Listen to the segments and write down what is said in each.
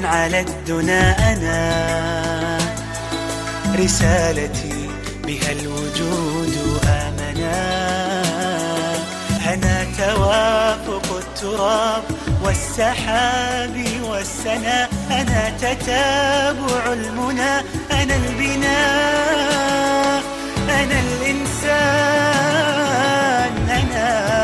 على الدنا أنا، رسالتي بها الوجود آمنا. أنا توافق التراب والسحاب والسنا، أنا تتابع المنى، أنا البناء، أنا الإنسان، أنا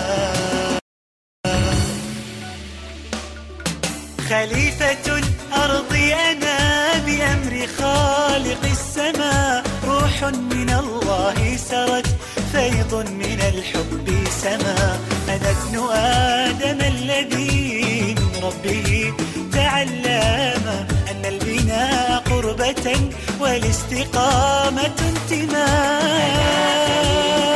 خليفة الأرض، أنا بأمر خالق السماء. روح من الله سرت، فيض من الحب سما. أنا ابن آدم الذي من ربه تعلم أن البناء قربة والاستقامة انتماء.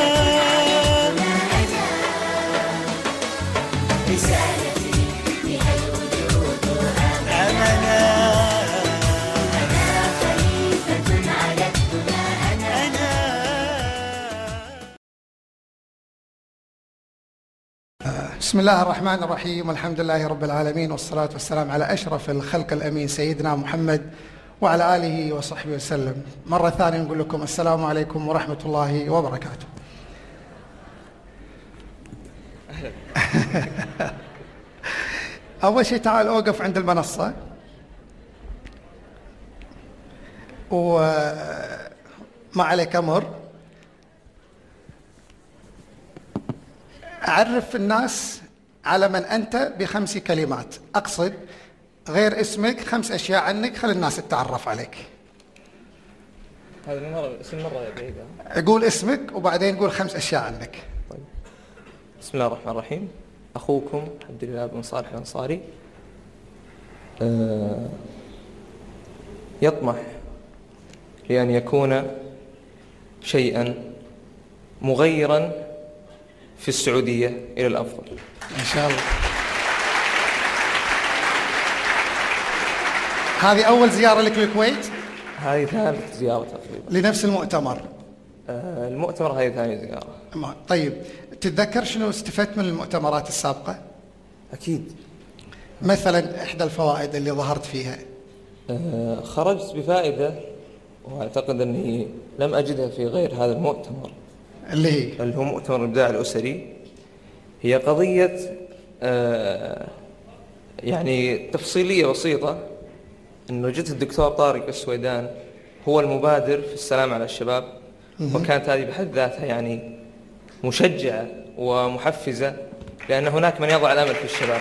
بسم الله الرحمن الرحيم، والحمد لله رب العالمين، والصلاة والسلام على أشرف الخلق الأمين سيدنا محمد وعلى آله وصحبه وسلم. مرة ثانية نقول لكم السلام عليكم ورحمة الله وبركاته. أول شيء تعال أوقف عند المنصة وما عليك أمر. أعرف الناس على من أنت ب5 كلمات، أقصد غير اسمك 5 أشياء عنك، خلي الناس تتعرف عليك. هذه اسم مرة بعيدة. قول اسمك وبعدين قول 5 أشياء عنك. طيب. بسم الله الرحمن الرحيم. أخوكم عبد الله بن صالح الأنصاري، يطمح لأن يكون شيئا مغيرا في السعودية إلى الأفضل إن شاء الله. هذه أول زيارة لك للكويت؟ هذه ثالث زيارة تقريبا لنفس المؤتمر. المؤتمر هذه ثاني زيارة. طيب، تتذكر شنو استفدت من المؤتمرات السابقة؟ أكيد. مثلا إحدى الفوائد اللي ظهرت فيها. خرجت بفائدة وأعتقد أني لم أجدها في غير هذا المؤتمر، اللي هو مؤتمر الإبداع الأسري. هي قضية يعني تفصيلية بسيطة، أنه جت الدكتور طارق السويدان هو المبادر في السلام على الشباب، وكانت هذه بحد ذاتها يعني مشجعة ومحفزة، لأن هناك من يضع الأمل في الشباب.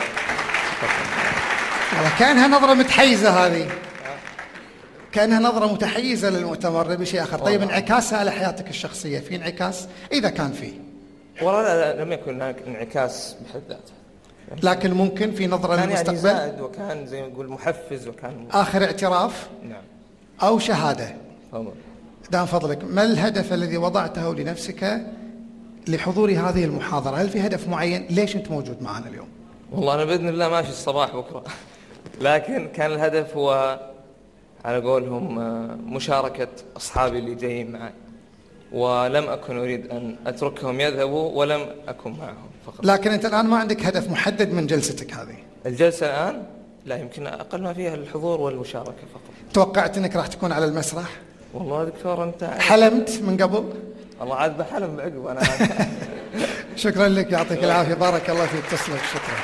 كانها نظرة متحيزة، هذه كانها نظرة متحيزة للمؤتمر بشيء آخر. طيب، انعكاسها على حياتك الشخصية، في انعكاس إذا كان فيه؟ والله لم يكن هناك انعكاس بحد ذاته، لكن ممكن في نظرة للمستقبل. يعني زائد، وكان زي ما نقول محفز، وكان آخر اعتراف. نعم. أو شهادة. طبعا. دام فضلك، ما الهدف الذي وضعته لنفسك لحضور هذه المحاضرة؟ هل في هدف معين؟ ليش أنت موجود معنا اليوم؟ والله أنا بإذن الله ماشي الصباح بكرة، لكن كان الهدف هو على قولهم مشاركة أصحابي اللي جايين معي، ولم أكن أريد أن أتركهم يذهبوا ولم أكن معهم فقط. لكن أنت الآن ما عندك هدف محدد من جلستك هذه؟ الجلسة الآن لا، يمكن أقل ما فيها الحضور والمشاركة فقط. توقعت أنك راح تكون على المسرح؟ والله دكتور أنت حلمت من قبل؟ الله عاد بحلم بعقب أنا. شكرا لك، يعطيك العافية، بارك الله فيك، تسلم، شكرا.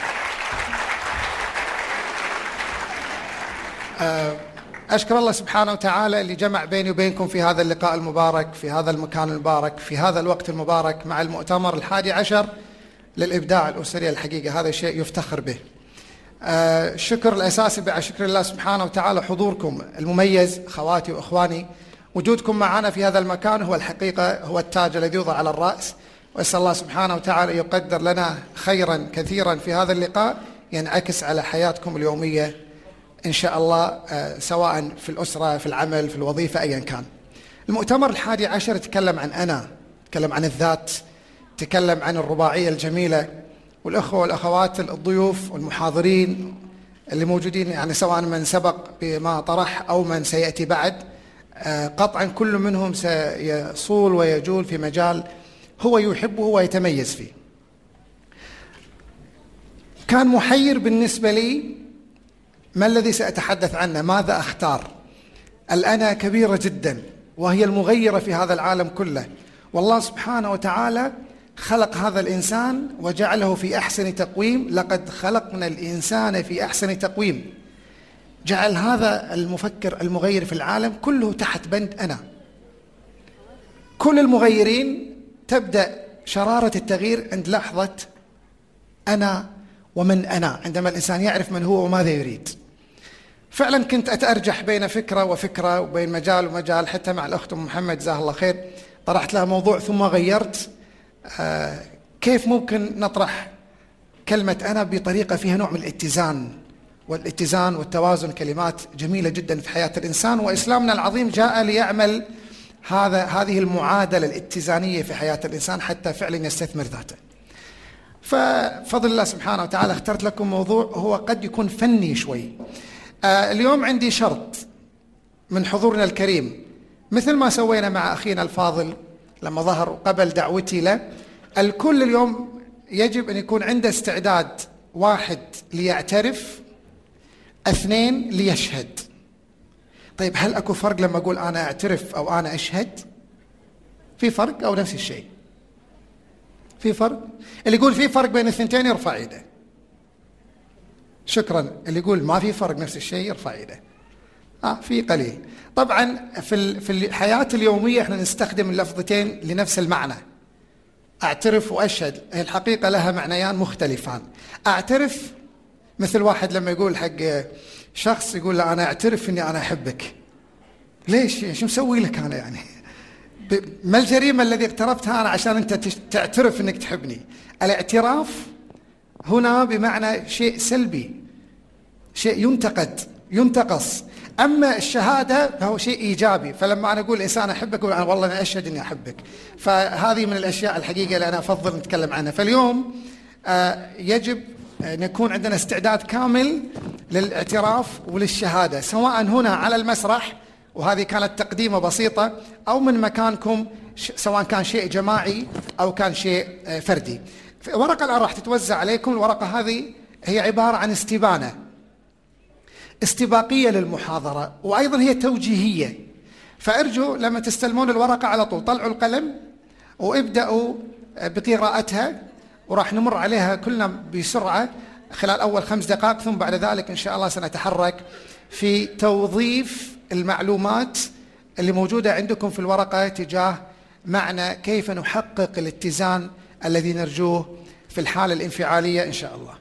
أشكر الله سبحانه وتعالى اللي جمع بيني وبينكم في هذا اللقاء المبارك، في هذا المكان المبارك، في هذا الوقت المبارك، مع المؤتمر 11 للإبداع الأسري. الحقيقة هذا شيء يفتخر به. الشكر الأساسي بعد شكر الله سبحانه وتعالى حضوركم المميز، خواتي وإخواني. وجودكم معنا في هذا المكان هو الحقيقة هو التاج الذي يوضع على الرأس، وأسأل الله سبحانه وتعالى يقدر لنا خيرا كثيرا في هذا اللقاء ينعكس على حياتكم اليومية إن شاء الله، سواء في الأسرة، في العمل، في الوظيفة، أيا كان. المؤتمر 11 تكلم عن أنا، تكلم عن الذات، تكلم عن الرباعية الجميلة. والأخوة والأخوات الضيوف والمحاضرين اللي موجودين، يعني سواء من سبق بما طرح أو من سيأتي بعد، قطعا كل منهم سيصول ويجول في مجال هو يحبه ويتميز فيه. كان محير بالنسبة لي ما الذي سأتحدث عنه؟ ماذا أختار؟ الأنا كبيرة جدا، وهي المغيرة في هذا العالم كله. والله سبحانه وتعالى خلق هذا الإنسان وجعله في أحسن تقويم. لقد خلقنا الإنسان في أحسن تقويم. جعل هذا المفكر المغير في العالم كله تحت بند أنا. كل المغيرين تبدأ شرارة التغيير عند لحظة أنا ومن أنا، عندما الإنسان يعرف من هو وماذا يريد. فعلا كنت أتأرجح بين فكرة وفكرة وبين مجال ومجال، حتى مع الأخت أم محمد جزاها الله خير طرحت لها موضوع ثم غيرت. كيف ممكن نطرح كلمة أنا بطريقة فيها نوع من الاتزان، والاتزان والتوازن كلمات جميلة جدا في حياة الإنسان، وإسلامنا العظيم جاء ليعمل هذه المعادلة الاتزانية في حياة الإنسان حتى فعلا يستثمر ذاته. ففضل الله سبحانه وتعالى اخترت لكم موضوع هو قد يكون فني شوي. اليوم عندي شرط من حضورنا الكريم، مثل ما سوينا مع أخينا الفاضل لما ظهر قبل دعوتي له. الكل اليوم يجب أن يكون عنده استعداد: 1 ليعترف، 2 ليشهد. طيب هل أكو فرق لما أقول أنا أعترف أو أنا أشهد؟ في فرق أو نفس الشيء؟ في فرق. اللي يقول في فرق بين الثنتين يرفع يده. شكرا. اللي يقول ما في فرق نفس الشيء يرفع يده. في قليل. طبعا في الحياة اليومية احنا نستخدم اللفظتين لنفس المعنى، أعترف وأشهد. هي الحقيقة لها معنيان مختلفان. أعترف مثل واحد لما يقول حق شخص، يقول له أنا أعترف أني أنا أحبك. ليش؟ شو مسوي لك أنا يعني؟ ما الجريمة الذي اقترفتها أنا عشان أنت تعترف أنك تحبني؟ الاعتراف هنا بمعنى شيء سلبي، شيء ينتقد ينتقص. أما الشهادة فهو شيء إيجابي. فلما أنا أقول إنسان أحبك، أقول أنا والله أنا أشهد أني أحبك. فهذه من الأشياء الحقيقة اللي أنا أفضل نتكلم عنها. فاليوم يجب أن يكون عندنا استعداد كامل للاعتراف وللشهادة، سواء هنا على المسرح، وهذه كانت تقديمة بسيطة، أو من مكانكم، سواء كان شيء جماعي أو كان شيء فردي. ورقة الآن راح تتوزع عليكم. الورقة هذه هي عبارة عن استباقية للمحاضرة، وأيضا هي توجيهية. فأرجو لما تستلمون الورقة على طول طلعوا القلم وابدأوا بقراءتها، وراح نمر عليها كلنا بسرعة خلال أول 5 دقائق، ثم بعد ذلك إن شاء الله سنتحرك في توظيف المعلومات اللي موجودة عندكم في الورقة تجاه معنى كيف نحقق الاتزان الذي نرجوه في الحالة الانفعالية إن شاء الله.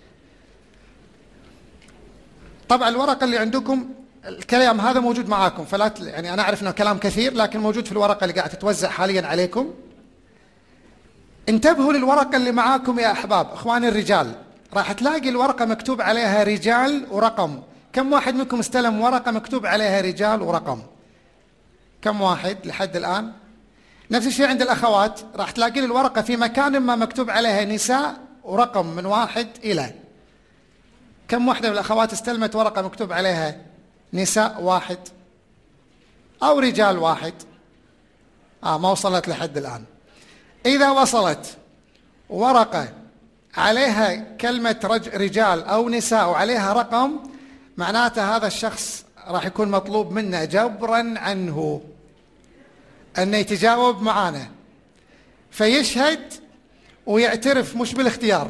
طبعا الورقة اللي عندكم الكلام هذا موجود معاكم، فلا يعني أنا أعرف أنه كلام كثير، لكن موجود في الورقة اللي قاعدة تتوزع حاليا عليكم. انتبهوا للورقة اللي معاكم يا أحباب. إخواني الرجال، راح تلاقي الورقة مكتوب عليها رجال ورقم. كم واحد منكم استلم ورقة مكتوب عليها رجال ورقم؟ كم واحد لحد الآن؟ نفس الشيء عند الأخوات، راح تلاقي الورقة في مكان ما مكتوب عليها نساء ورقم من 1 إلى. كم واحدة من الأخوات استلمت ورقة مكتوب عليها نساء 1 أو رجال 1؟ ما وصلت لحد الآن. إذا وصلت ورقة عليها كلمة رجال أو نساء وعليها رقم، معناته هذا الشخص راح يكون مطلوب منه جبرا عنه أنه يتجاوب معانا، فيشهد ويعترف مش بالاختيار.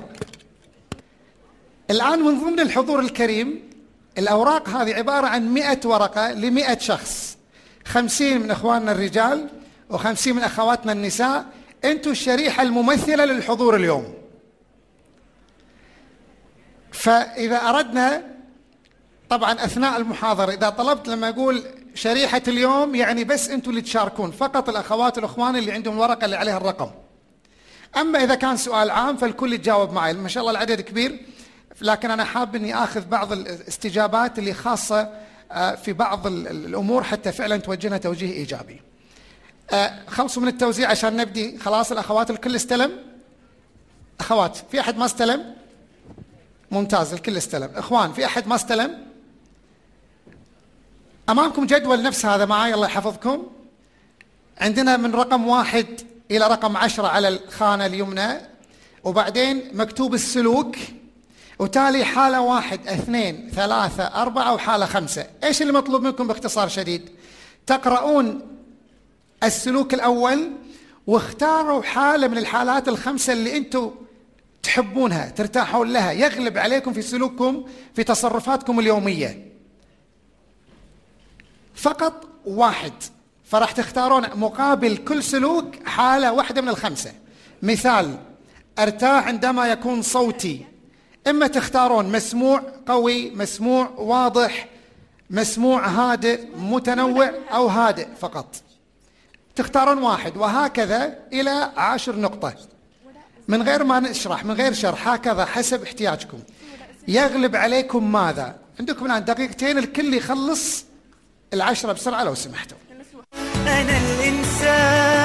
الآن من ضمن الحضور الكريم، الأوراق هذه عبارة عن 100 ورقة ل100 شخص، 50 من إخواننا الرجال و50 من أخواتنا النساء. أنتوا الشريحة الممثلة للحضور اليوم. فإذا أردنا طبعا أثناء المحاضرة، إذا طلبت لما أقول شريحة اليوم يعني بس أنتوا اللي تشاركون، فقط الأخوات والأخوان اللي عندهم الورقة اللي عليها الرقم. أما إذا كان سؤال عام فالكل يتجاوب معي. ما شاء الله العدد كبير، لكن أنا حاب أني أخذ بعض الاستجابات اللي خاصة في بعض الأمور حتى فعلا توجهنا توجيه إيجابي. خلصوا من التوزيع عشان نبدي. خلاص الأخوات الكل استلم؟ أخوات في أحد ما استلم؟ ممتاز، الكل استلم. إخوان في أحد ما استلم؟ أمامكم جدول نفس هذا معي، الله يحفظكم. عندنا من رقم 1 إلى رقم 10 على الخانة اليمنى، وبعدين مكتوب السلوك، وتالي حالة 1 2 3 4 وحالة 5. ايش اللي مطلوب منكم باختصار شديد؟ تقرؤون السلوك الأول واختاروا حالة من الحالات ال5 اللي انتم تحبونها ترتاحون لها، يغلب عليكم في سلوككم في تصرفاتكم اليومية. فقط 1. فراح تختارون مقابل كل سلوك حالة واحدة من ال5. مثال: ارتاح عندما يكون صوتي. اما تختارون مسموع قوي، مسموع واضح، مسموع هادئ متنوع، او هادئ فقط. تختارون 1 وهكذا الى 10 نقطة من غير ما نشرح، من غير شرح، هكذا حسب احتياجكم. يغلب عليكم ماذا؟ عندكم الآن 2 دقيقتين الكل يخلص 10 بسرعة لو سمحتوا. أنا الإنسان،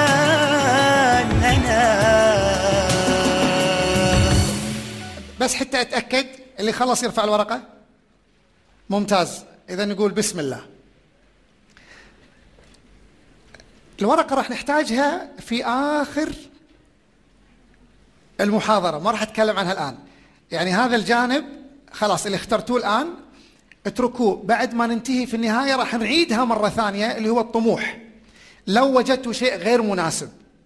أنا بس حتى أتأكد اللي خلص يرفع الورقة. ممتاز. إذا نقول بسم الله. الورقة راح نحتاجها في آخر المحاضرة، ما راح أتكلم عنها الآن. يعني هذا الجانب خلاص اللي اخترتوه الآن اتركوه، بعد ما ننتهي في النهاية راح نعيدها مرة ثانية، اللي هو الطموح لو وجدتوا شيء غير مناسب.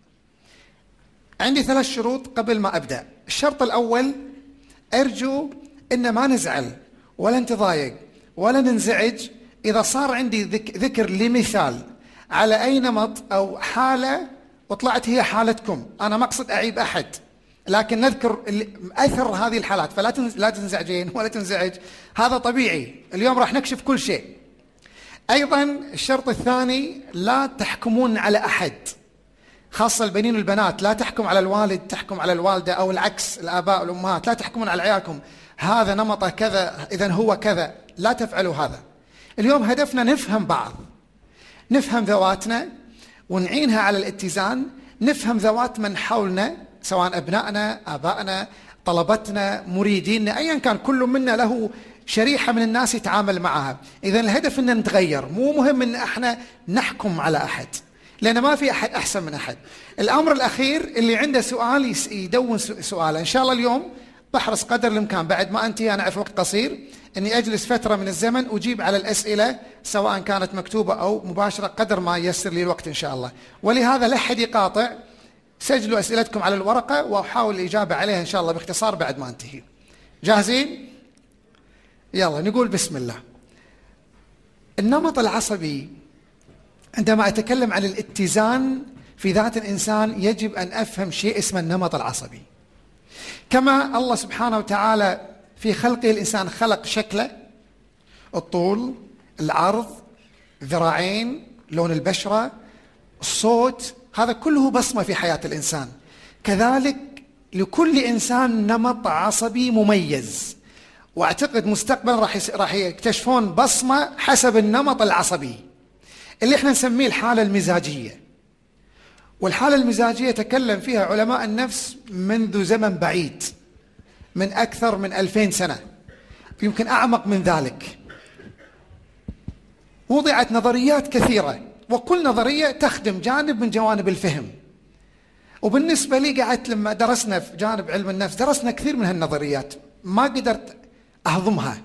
عندي 3 شروط قبل ما أبدأ. الشرط الأول: أرجو إن ما نزعل ولا نتضايق ولا ننزعج إذا صار عندي ذكر لمثال على أي نمط أو حالة وطلعت هي حالتكم. أنا ما أقصد أعيب أحد، لكن نذكر أثر هذه الحالات، فلا تنزعجين ولا تنزعج، هذا طبيعي. اليوم راح نكشف كل شيء. أيضا الشرط الثاني: لا تحكمون على أحد، خاصة البنين والبنات. لا تحكم على الوالد تحكم على الوالدة، أو العكس، الآباء والأمهات. لا تحكمون على عيالكم هذا نمطه كذا إذن هو كذا، لا تفعلوا هذا. اليوم هدفنا نفهم بعض، نفهم ذواتنا ونعينها على الاتزان، نفهم ذوات من حولنا سواء أبنائنا، آبائنا، طلبتنا، مريديننا، أيا كان، كل منا له شريحة من الناس يتعامل معها. إذن الهدف أن نتغير، مو مهم أن احنا نحكم على أحد، لأن ما في أحد أحسن من أحد. الأمر الأخير: اللي عنده سؤال يدون سؤاله. إن شاء الله اليوم بحرص قدر الإمكان بعد ما أنتهي، أنا أعرف وقت قصير، أني أجلس فترة من الزمن أجيب على الأسئلة سواء كانت مكتوبة أو مباشرة قدر ما ييسر لي الوقت إن شاء الله. ولهذا لا أحد يقاطع، سجلوا أسئلتكم على الورقة وأحاول الإجابة عليها إن شاء الله باختصار بعد ما أنتهي. جاهزين؟ يلا نقول بسم الله. النمط العصبي، عندما أتكلم عن الاتزان في ذات الإنسان يجب أن أفهم شيء اسمه النمط العصبي. كما الله سبحانه وتعالى في خلقه الإنسان خلق شكله، الطول، العرض، ذراعين، لون البشرة، الصوت، هذا كله بصمة في حياة الإنسان. كذلك لكل إنسان نمط عصبي مميز، وأعتقد مستقبلا راح يكتشفون بصمة حسب النمط العصبي اللي احنا نسميه الحالة المزاجية. والحالة المزاجية تكلم فيها علماء النفس منذ زمن بعيد، من أكثر من 2000 سنة، يمكن أعمق من ذلك. وضعت نظريات كثيرة، وكل نظرية تخدم جانب من جوانب الفهم. وبالنسبة لي قعدت لما درسنا في جانب علم النفس درسنا كثير من هالنظريات، ما قدرت أهضمها.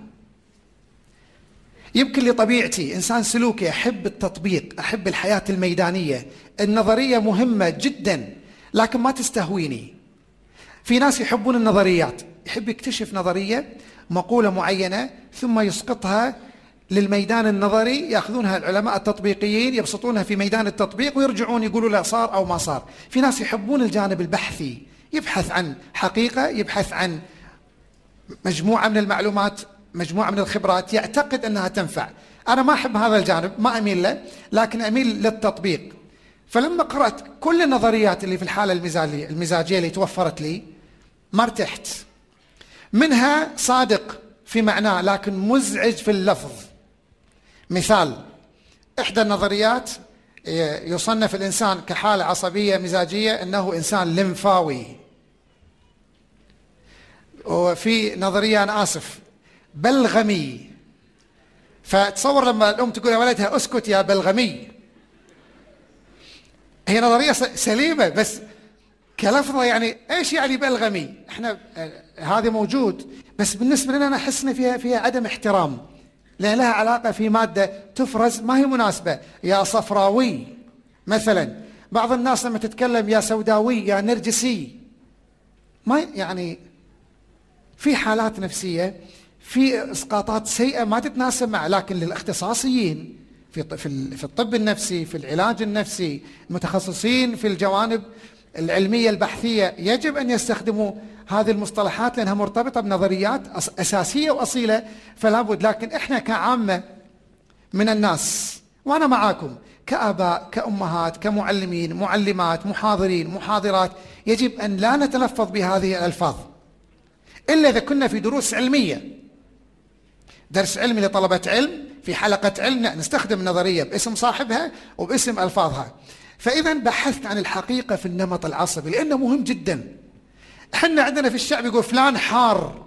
يمكن لطبيعتي إنسان سلوكي، أحب التطبيق، أحب الحياة الميدانية. النظرية مهمة جدا لكن ما تستهويني. في ناس يحبون النظريات، يحب يكتشف نظرية مقولة معينة ثم يسقطها للميدان النظري، يأخذونها العلماء التطبيقيين يبسطونها في ميدان التطبيق ويرجعون يقولوا لا صار أو ما صار. في ناس يحبون الجانب البحثي، يبحث عن حقيقة، يبحث عن مجموعة من المعلومات، مجموعة من الخبرات، يعتقد أنها تنفع. أنا ما أحب هذا الجانب، ما أميل له، لكن أميل للتطبيق. فلما قرأت كل النظريات اللي في الحالة المزاجية اللي توفرت لي ما ارتحت. منها صادق في معناه لكن مزعج في اللفظ. مثال: إحدى النظريات يصنف الإنسان كحالة عصبية مزاجية أنه إنسان لمفاوي. وفي نظرية، أنا آسف، بلغمي. فتصور لما الأم تقول لولدها اسكت يا بلغمي، هي نظرية سليمة بس كلفظة يعني إيش يعني بلغمي؟ إحنا هذا موجود، بس بالنسبة لنا أنا أحس إن فيها عدم احترام، لأن لها علاقة في مادة تفرز ما هي مناسبة. يا صفراوي مثلا، بعض الناس لما تتكلم يا سوداوي يا نرجسي، ما يعني في حالات نفسية، في إسقاطات سيئة ما تتناسب مع. لكن للاختصاصيين في الطب النفسي، في العلاج النفسي، المتخصصين في الجوانب العلمية البحثية، يجب أن يستخدموا هذه المصطلحات لأنها مرتبطة بنظريات أساسية وأصيلة، فلا بد. لكن إحنا كعامة من الناس، وأنا معاكم، كآباء، كأمهات، كمعلمين، معلمات، محاضرين، محاضرات، يجب أن لا نتلفظ بهذه الألفاظ إلا إذا كنا في دروس علمية، درس علمي لطلبة علم، في حلقة علم، نستخدم نظرية باسم صاحبها وباسم ألفاظها. فإذا بحثت عن الحقيقة في النمط العصبي لأنه مهم جدا. احنا عندنا في الشعب يقول فلان حار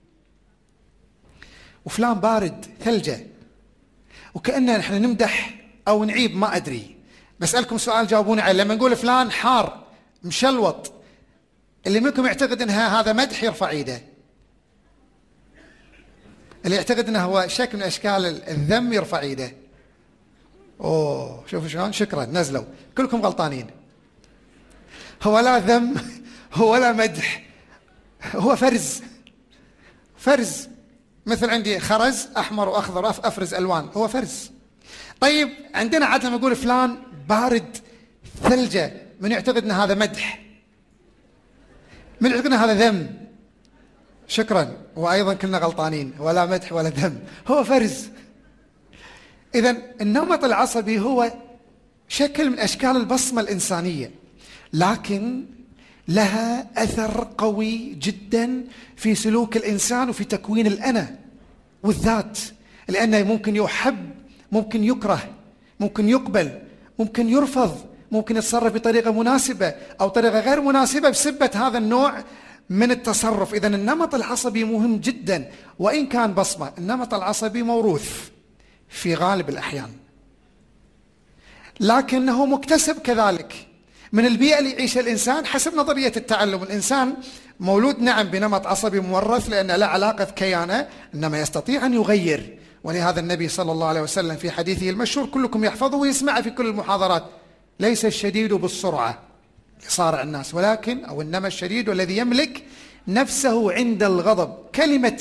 وفلان بارد ثلجة، وكأننا نحن نمدح أو نعيب، ما أدري. بسألكم سؤال جاوبوني عليه. لما نقول فلان حار مشلوط، اللي منكم يعتقد أنها هذا مدح يرفع ايده، اللي يعتقد أنه هو شكل من أشكال الذم يرفع ايده. أوه شوفوا شلون، شكرا نزلوا، كلكم غلطانين. هو لا ذم هو لا مدح، هو فرز. مثل عندي خرز أحمر وأخضر، أفرز ألوان، هو فرز. طيب عندنا عادة لما نقول فلان بارد ثلجة، من يعتقد أن هذا مدح؟ من يعتقد أن هذا ذم؟ شكرا، وأيضا كلنا غلطانين، ولا مدح ولا ذم، هو فرز. إذن النمط العصبي هو شكل من أشكال البصمة الإنسانية، لكن لها أثر قوي جدا في سلوك الإنسان وفي تكوين الأنا والذات، لأنه ممكن يحب، ممكن يكره، ممكن يقبل، ممكن يرفض، ممكن يتصرف بطريقة مناسبة أو طريقة غير مناسبة بسبة هذا النوع من التصرف. إذن النمط العصبي مهم جدا، وإن كان بصمة. النمط العصبي موروث في غالب الأحيان، لكنه مكتسب كذلك من البيئة اللي يعيشها الإنسان. حسب نظرية التعلم، الإنسان مولود نعم بنمط عصبي مورث لأن لا علاقة كيانه، إنما يستطيع أن يغير. ولهذا النبي صلى الله عليه وسلم في حديثه المشهور كلكم يحفظه ويسمعه في كل المحاضرات: ليس الشديد بالسرعة يصارع الناس، ولكن أو إنما الشديد الذي يملك نفسه عند الغضب. كلمة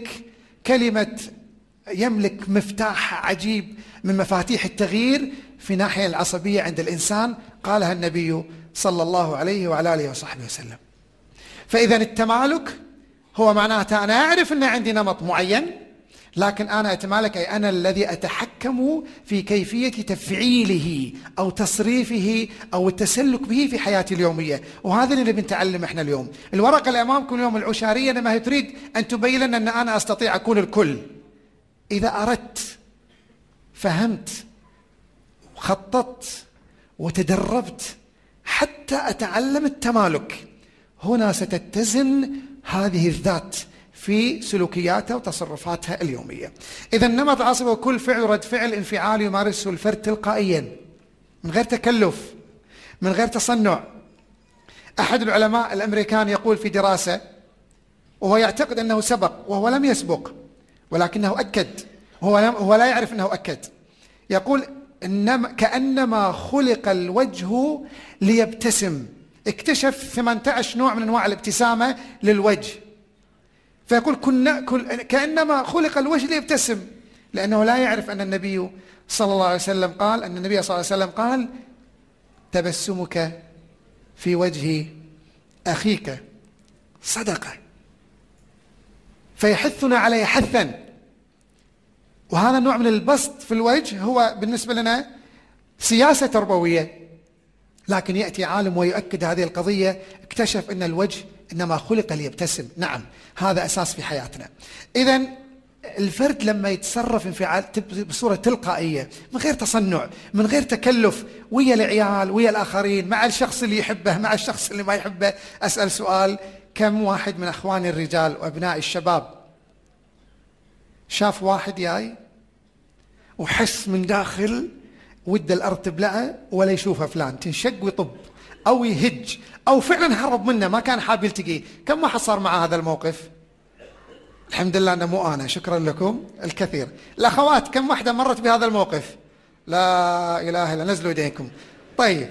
يملك مفتاح عجيب من مفاتيح التغيير في ناحية العصبية عند الإنسان، قالها النبي صلى الله عليه وعلى آله وصحبه وسلم. فإذا التمالك هو معناته أنا أعرف أن عندي نمط معين، لكن أنا أتمالك، أي أنا الذي أتحكم في كيفية تفعيله أو تصريفه أو التسلك به في حياتي اليومية. وهذا اللي بنتعلم إحنا اليوم. الورقة اللي أمامكم اليوم العشارية لما هي تريد أن تبين لنا أن أنا أستطيع أكون الكل. إذا أردت، فهمت، وخططت، وتدربت حتى أتعلم التمالك، هنا ستتزن هذه الذات في سلوكياتها وتصرفاتها اليومية. إذا النمط العصبي هو كل فعل ورد فعل انفعالي يمارسه الفرد تلقائيا من غير تكلف، من غير تصنع. أحد العلماء الأمريكان يقول في دراسة، وهو يعتقد أنه سبق وهو لم يسبق، ولكنه أكد، هو لا يعرف أنه أكد. يقول كأنما خلق الوجه ليبتسم. اكتشف 18 نوع من أنواع الابتسامة للوجه، فيقول كأنما خلق الوجه ليبتسم، لأنه لا يعرف أن النبي صلى الله عليه وسلم قال تبسمك في وجه أخيك صدقة. فيحثنا عليه حثا. وهذا النوع من البسط في الوجه هو بالنسبة لنا سياسة تربوية، لكن يأتي عالم ويؤكد هذه القضية، اكتشف أن الوجه إنما خلق ليبتسم. نعم، هذا أساس في حياتنا. إذن الفرد لما يتصرف انفعال بصورة تلقائية من غير تصنع، من غير تكلف، ويا العيال، ويا الآخرين، مع الشخص اللي يحبه، مع الشخص اللي ما يحبه. أسأل سؤال: كم واحد من أخواني الرجال وأبناء الشباب شاف واحد جاي وحس من داخل ود الأرض تبلعه ولا يشوفه فلان، تنشق ويطب أو يهج أو فعلا هرب منه، ما كان حاب يلتقيه؟ كم واحد صار مع هذا الموقف؟ الحمد لله أنه مو أنا، شكرا لكم الكثير. الأخوات كم واحدة مرت بهذا الموقف؟ لا إله إلا، نزلوا يديكم. طيب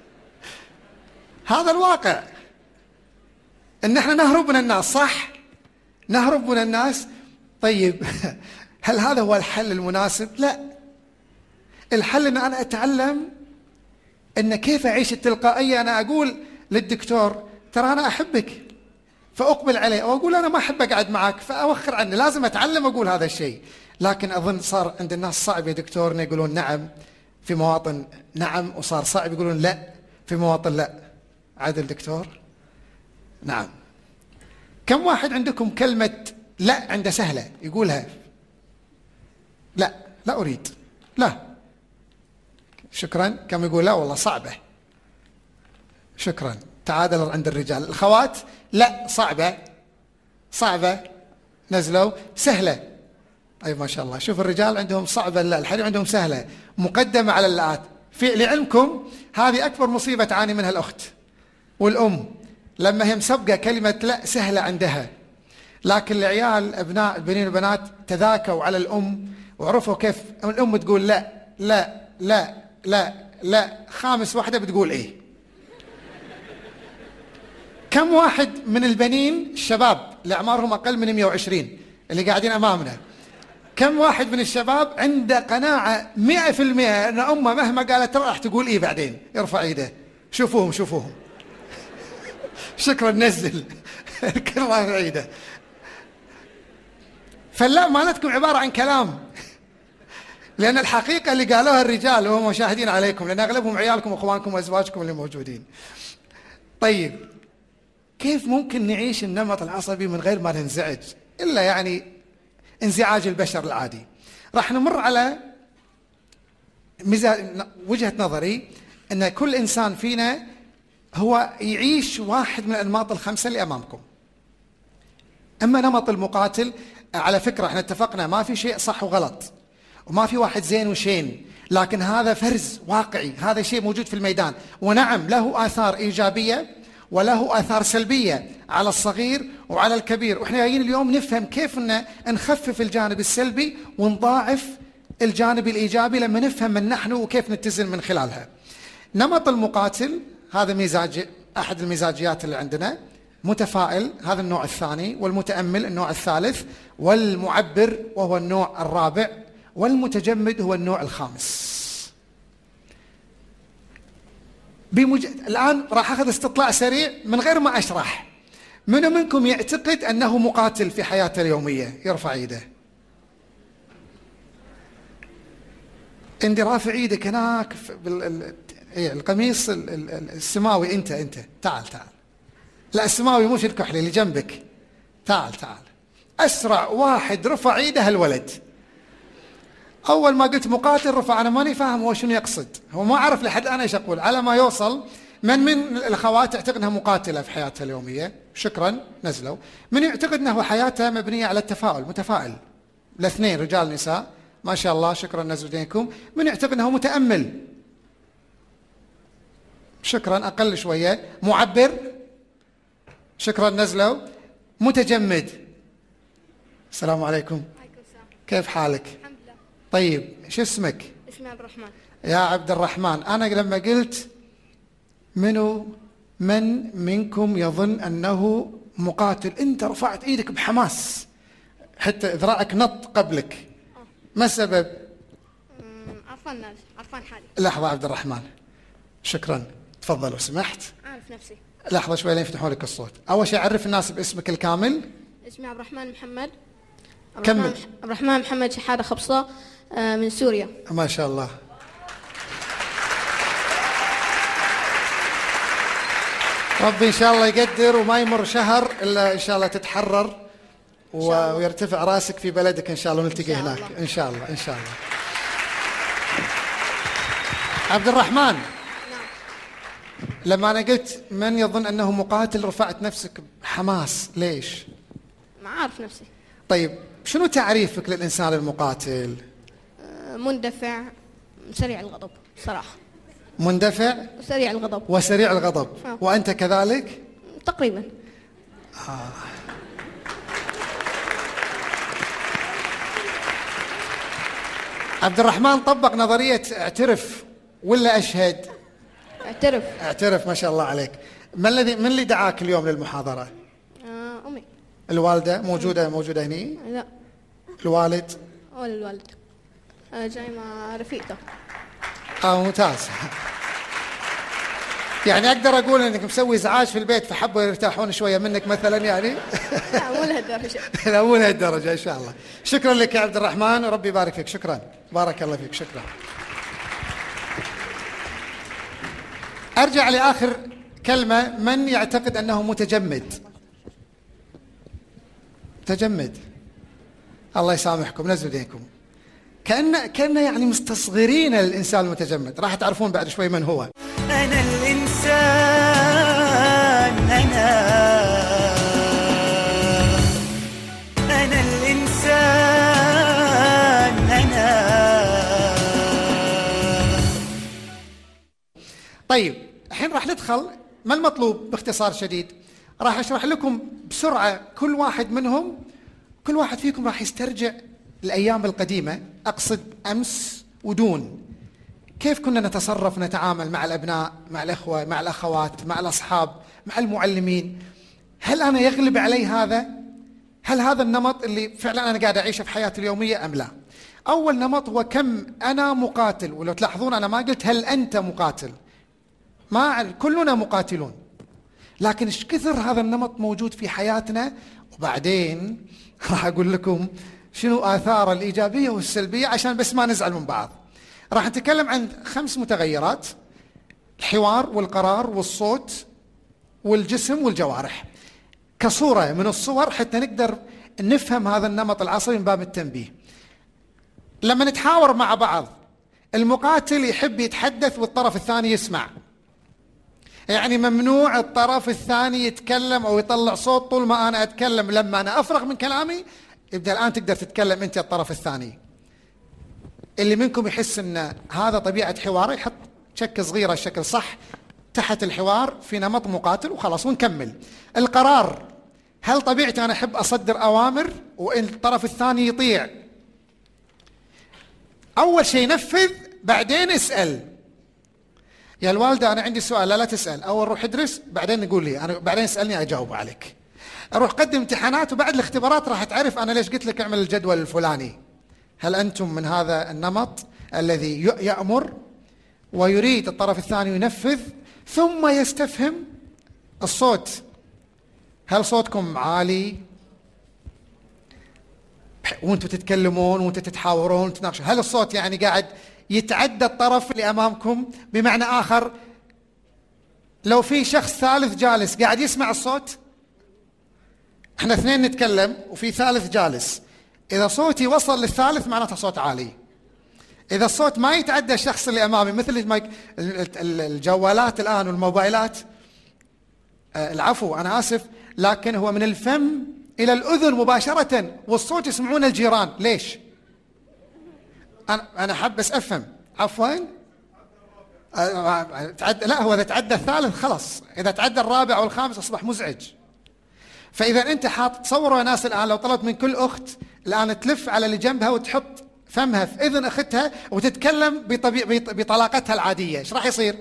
هذا الواقع، ان احنا نهرب من الناس، صح؟ نهرب من الناس. طيب هل هذا هو الحل المناسب؟ لا. الحل ان انا اتعلم ان كيف اعيش التلقائية. انا اقول للدكتور ترى انا احبك، فاقبل عليه، او اقول انا ما احب اقعد معك فاوخر عني. لازم اتعلم اقول هذا الشيء. لكن اظن صار عند الناس صعب يا دكتور يقولون نعم في مواطن نعم، وصار صعب يقولون لا في مواطن لا. عادل دكتور؟ نعم. كم واحد عندكم كلمة لا عنده سهلة يقولها؟ لا، لا أريد، لا. شكرا. كم يقول لا والله صعبة؟ شكرا. تعادل عند الرجال. الأخوات لا صعبة، صعبة نزلوا، سهلة. أي ما شاء الله. شوف الرجال عندهم صعبة، لا الحريم عندهم سهلة، مقدمة على اللات. في لعلمكم هذه أكبر مصيبة تعاني منها الأخت والأم، لما هي مسبقة كلمة لا سهلة عندها. لكن العيال أبناء البنين والبنات تذاكوا على الأم وعرفوا كيف الأم تقول لا لا لا لا لا، خامس واحدة بتقول إيه. كم واحد من البنين الشباب اللي أعمارهم أقل من 120 اللي قاعدين أمامنا، كم واحد من الشباب عنده قناعة 100% أن أمه مهما قالت راح تقول إيه بعدين؟ يرفع إيده. شوفوهم شوفوهم. شكرا. نزل. الكل رافع ايده. فلا مالتكم عبارة عن كلام، لأن الحقيقة اللي قالوها الرجال وهم مشاهدين عليكم، لأن أغلبهم عيالكم وأخوانكم وأزواجكم اللي موجودين. طيب كيف ممكن نعيش النمط العصبي من غير ما ننزعج؟ إلا يعني انزعاج البشر العادي. راح نمر على وجهة نظري أن كل إنسان فينا هو يعيش واحد من الأنماط الخمسة اللي أمامكم. أما نمط المقاتل، على فكرة احنا اتفقنا ما في شيء صح وغلط، وما في واحد زين وشين، لكن هذا فرز واقعي، هذا شيء موجود في الميدان. ونعم له آثار إيجابية وله آثار سلبية على الصغير وعلى الكبير، وإحنا جايين اليوم نفهم كيف نخفف الجانب السلبي ونضاعف الجانب الإيجابي لما نفهم من نحن وكيف نتزن من خلالها. نمط المقاتل هذا مزاج، أحد المزاجيات اللي عندنا. متفائل هذا النوع الثاني، والمتأمل النوع الثالث، والمعبر وهو النوع الرابع، والمتجمد هو النوع الخامس. الآن راح أخذ استطلاع سريع من غير ما أشرح. من منكم يعتقد أنه مقاتل في حياته اليومية؟ يرفع يده. عندي رافع يدك هناك القميص السماوي. أنت تعال. لا السماوي مش الكحلي اللي جنبك. تعال. أسرع واحد رفع يده الولد. أول ما قلت مقاتل رفع. أنا ماني فاهم هو شنو يقصد، هو ما أعرف لحد أنا إيش أقول. على ما يوصل من الأخوات تعتقد أنها مقاتلة في حياتها اليومية؟ شكرا. نزلوا. من يعتقد أنه حياتها مبنية على التفاؤل؟ متفائل. الاثنين رجال نساء ما شاء الله. شكرا. نزلوا دينكم. من يعتقد أنه متأمل؟ شكرا. أقل شوية. معبر؟ شكرا. نزلوا. متجمد؟ السلام عليكم. كيف حالك؟ الحمد لله. طيب شو اسمك؟ اسمي عبد الرحمن. يا عبد الرحمن، أنا لما قلت من منكم يظن أنه مقاتل، أنت رفعت إيدك بحماس حتى ذراعك نط قبلك. ما السبب؟ عرفان حالي. لحظة عبد الرحمن. شكرا. تفضل لو سمحت. أعرف نفسي. لحظة شوي لين يفتحوا لك الصوت. أول شيء عرف الناس باسمك الكامل. اسمي عبد الرحمن محمد. كمل. عبد الرحمن محمد شحادة خبصة، من سوريا. ما شاء الله. ربي إن شاء الله يقدر وما يمر شهر إلا إن شاء الله تتحرر ويرتفع راسك في بلدك إن شاء الله، ونلتقي هناك إن شاء الله. إن شاء الله. عبد الرحمن، نعم. لما أنا قلت من يظن أنه مقاتل رفعت نفسك بحماس، ليش؟ ما أعرف نفسي. طيب شنو تعريفك للإنسان المقاتل؟ مندفع، سريع الغضب صراحة. مندفع وسريع الغضب. وسريع الغضب. وأنت كذلك؟ تقريبا. عبد الرحمن طبق نظرية اعترف ولا أشهد؟ اعترف. اعترف، ما شاء الله عليك. من اللي دعاك اليوم للمحاضرة؟ أمي. الوالدة موجودة هني؟ لا. الوالد؟ ولا الوالد. جاي مع رفيقته. ممتاز. يعني أقدر أقول إنك مسوي إزعاج في البيت فحبوا يرتاحون شوية منك مثلا يعني؟ لا مو لهالدرجة. لا مو لهالدرجة إن شاء الله. شكرا لك يا عبد الرحمن وربي يبارك فيك. شكرا، بارك الله فيك. شكرا. أرجع لآخر كلمة. من يعتقد أنه متجمد؟ متجمد، الله يسامحكم، نزلوا يديكم. كأن يعني مستصغرين الإنسان المتجمد. راح تعرفون بعد شوي من هو. أنا الإنسان، أنا الإنسان، طيب الحين راح ندخل. ما المطلوب باختصار شديد؟ راح أشرح لكم بسرعة كل واحد منهم. كل واحد فيكم راح يسترجع الأيام القديمة، أقصد أمس ودون. كيف كنا نتصرف نتعامل مع الأبناء، مع الأخوة، مع الأخوات، مع الأصحاب، مع المعلمين. هل أنا يغلب علي هذا؟ هل هذا النمط اللي فعلا أنا قاعد أعيشه في حياتي اليومية أم لا؟ أول نمط هو كم أنا مقاتل. ولو تلاحظون أنا ما قلت هل أنت مقاتل، ما كلنا مقاتلون، لكن ايش كثر هذا النمط موجود في حياتنا. وبعدين راح أقول لكم شنو آثاره الإيجابية والسلبية عشان بس ما نزعل من بعض. راح نتكلم عن 5 متغيرات: الحوار والقرار والصوت والجسم والجوارح، كصورة من الصور حتى نقدر نفهم هذا النمط العصبي من باب التنبيه. لما نتحاور مع بعض، المقاتل يحب يتحدث والطرف الثاني يسمع. يعني ممنوع الطرف الثاني يتكلم أو يطلع صوت طول ما أنا أتكلم. لما أنا أفرغ من كلامي يبدأ الآن تقدر تتكلم أنت الطرف الثاني. اللي منكم يحس أن هذا طبيعة حواره يحط شكل صغيرة الشكل صح تحت الحوار في نمط مقاتل وخلاص ونكمل. القرار، هل طبيعتي أنا أحب أصدر أوامر والطرف الثاني يطيع؟ أول شيء نفذ بعدين اسأل. يا الوالدة أنا عندي سؤال. لا تسأل، أول روح ادرس بعدين نقول لي أنا، بعدين اسألني أجاوب عليك. أروح قدم امتحانات وبعد الاختبارات راح تعرف أنا ليش قلت لك اعمل الجدول الفلاني. هل أنتم من هذا النمط الذي يأمر ويريد الطرف الثاني ينفذ ثم يستفهم؟ الصوت، هل صوتكم عالي وانتم تتكلمون وانتم تتحاورون وتتناقشون؟ هل الصوت يعني قاعد يتعدى الطرف اللي أمامكم؟ بمعنى آخر، لو في شخص ثالث جالس قاعد يسمع الصوت، احنا 2 نتكلم وفي ثالث جالس، إذا صوتي وصل للثالث معناته صوت عالي. إذا الصوت ما يتعدى الشخص اللي أمامي، مثل الجوالات الآن والموبايلات، العفو أنا آسف، لكن هو من الفم إلى الأذن مباشرة والصوت يسمعون الجيران. ليش؟ أنا حاب بس أفهم. عفوا، لا هو إذا تعدى الثالث خلاص، إذا تعدى الرابع والخامس أصبح مزعج. فإذا أنت حاط، تصوروا يا ناس الآن لو طلبت من كل أخت الآن تلف على اللي جنبها وتحط فمها في إذن أختها وتتكلم بطلاقتها العادية، إيش راح يصير؟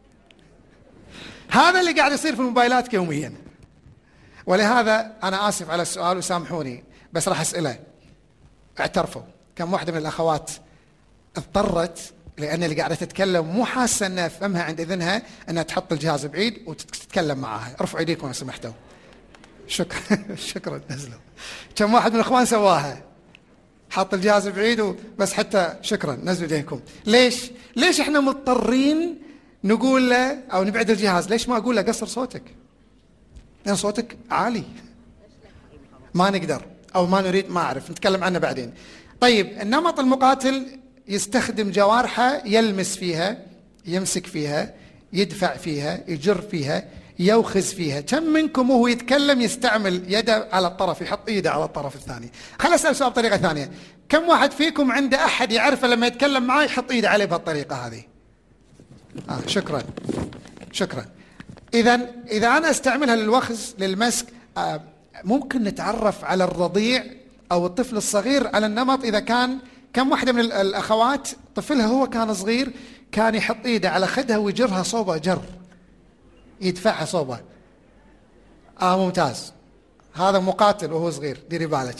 هذا اللي قاعد يصير في الموبايلات يوميا. ولهذا أنا آسف على السؤال وسامحوني بس راح أسأله. اعترفوا كم واحدة من الأخوات اضطرت لأن اللي قاعدة تتكلم مو حاسة أن فمها عند إذنها أنها تحط الجهاز بعيد وتتكلم معاها؟ ارفعوا ايديكم لو سمحتوا. شكرا شكرا. نزلوا. كم واحد من الأخوان سواها؟ حط الجهاز بعيد بس حتى شكرا. نزلوا ايديكم. ليش احنا مضطرين نقول له أو نبعد الجهاز؟ ليش ما أقول له قصر صوتك؟ لأن صوتك عالي. ما نقدر أو ما نريد، ما أعرف، نتكلم عنه بعدين. طيب، النمط المقاتل يستخدم جوارحه، يلمس فيها، يمسك فيها، يدفع فيها، يجر فيها، يوخز فيها. كم منكم وهو يتكلم يستعمل يده على الطرف، يحط ايده على الطرف الثاني؟ خليني أسأل سؤال بطريقة ثانية. كم واحد فيكم عنده أحد يعرفه لما يتكلم معاه يحط ايده عليه بهالطريقة هذه؟ شكرا شكرا. إذا أنا استعملها للوخز للمسك، ممكن نتعرف على الرضيع أو الطفل الصغير على النمط إذا كان كم واحدة من الأخوات طفلها هو كان صغير كان يحط إيده على خدها ويجرها صوبة جر، يدفعها صوبة. ممتاز، هذا مقاتل وهو صغير، ديري بالك.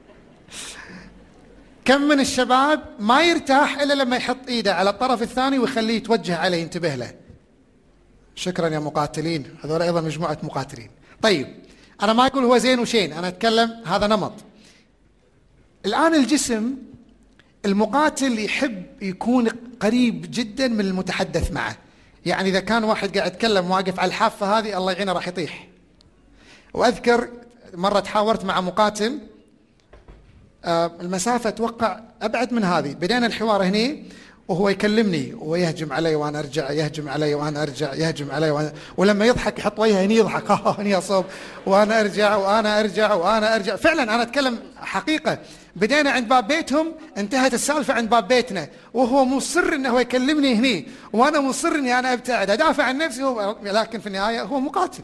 كم من الشباب ما يرتاح إلا لما يحط إيده على الطرف الثاني ويخليه يتوجه عليه، ينتبه له. شكرا يا مقاتلين، هذول أيضا مجموعة مقاتلين. طيب أنا ما أقول هو زين وشين، أنا أتكلم هذا نمط. الآن الجسم، المقاتل يحب يكون قريب جدا من المتحدث معه. يعني إذا كان واحد قاعد يتكلم واقف على الحافة هذه الله يعينه راح يطيح. وأذكر مرة تحاورت مع مقاتل، المسافة أتوقع أبعد من هذه، بدينا الحوار هني وهو يكلمني ويهجم علي وأنا أرجع، يهجم علي وأنا أرجع، يهجم علي ولما يضحك يحط وجهه هني يضحك هني أصوب، وأنا أرجع وأنا أرجع وأنا أرجع. فعلا أنا أتكلم حقيقة. بدينا عند باب بيتهم، انتهت السالفة عند باب بيتنا، وهو مصر انه هو يكلمني هني وانا مصر اني انا ابتعد ادافع عن نفسي لكن في النهاية هو مقاتل.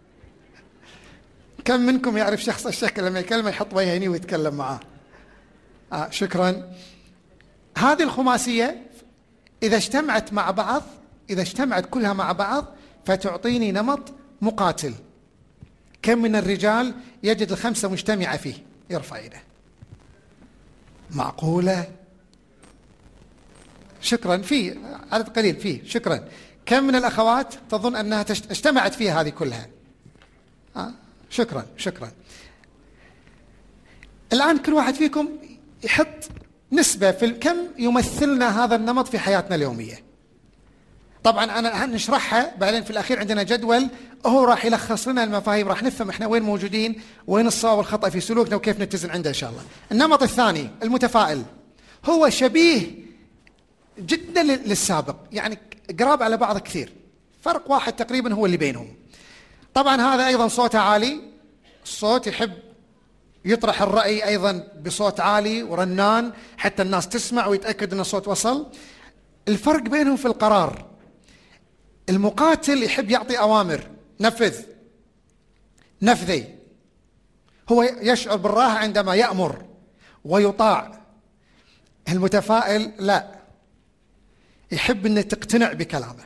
كم منكم يعرف شخص الشكل لما يكلمه يحط وجهه هني ويتكلم معاه؟ شكرا. هذه الخماسية إذا اجتمعت مع بعض، إذا اجتمعت كلها مع بعض فتعطيني نمط مقاتل. كم من الرجال يجد الخمسة مجتمعة فيه؟ يرفع يده. معقولة؟ شكرا. فيه عدد قليل فيه. شكرا. كم من الأخوات تظن أنها اجتمعت فيها هذه كلها؟ شكرا شكرا. الآن كل واحد فيكم يحط نسبة في كم يمثلنا هذا النمط في حياتنا اليومية. طبعا أنا هنشرحها بعدين، في الأخير عندنا جدول هو راح يلخص لنا المفاهيم، راح نفهم إحنا وين موجودين، وين الصواب والخطأ في سلوكنا وكيف نتزن عنده إن شاء الله. النمط الثاني المتفائل، هو شبيه جدا للسابق، يعني قراب على بعض كثير، فرق واحد تقريبا هو اللي بينهم. طبعا هذا أيضا صوته عالي، الصوت يحب يطرح الرأي أيضا بصوت عالي ورنان حتى الناس تسمع ويتأكد أن الصوت وصل. الفرق بينهم في القرار، المقاتل يحب يعطي أوامر، نفذي، هو يشعر بالراحة عندما يأمر ويطاع. المتفائل لا، يحب أن تقتنع بكلامه